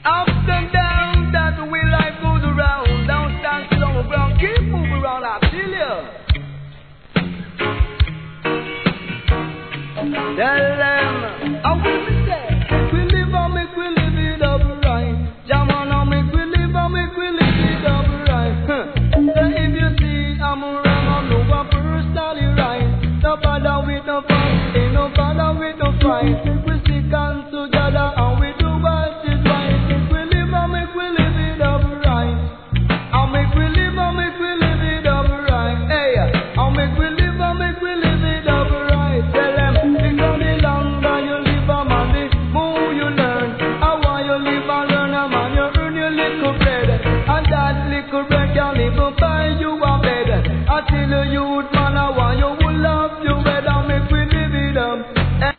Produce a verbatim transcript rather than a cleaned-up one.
Ups and downs, that's the way life goes around. Don't stand still on the ground, keep moving around, I feel ya. Tell them, I will be there. Make we live and make we live it up right. Jaman, I make we live and make we live it up right. Huh. So if you see I'm wrong, I know I'm personally right. No bother with no fight, ain't no bother with no fight.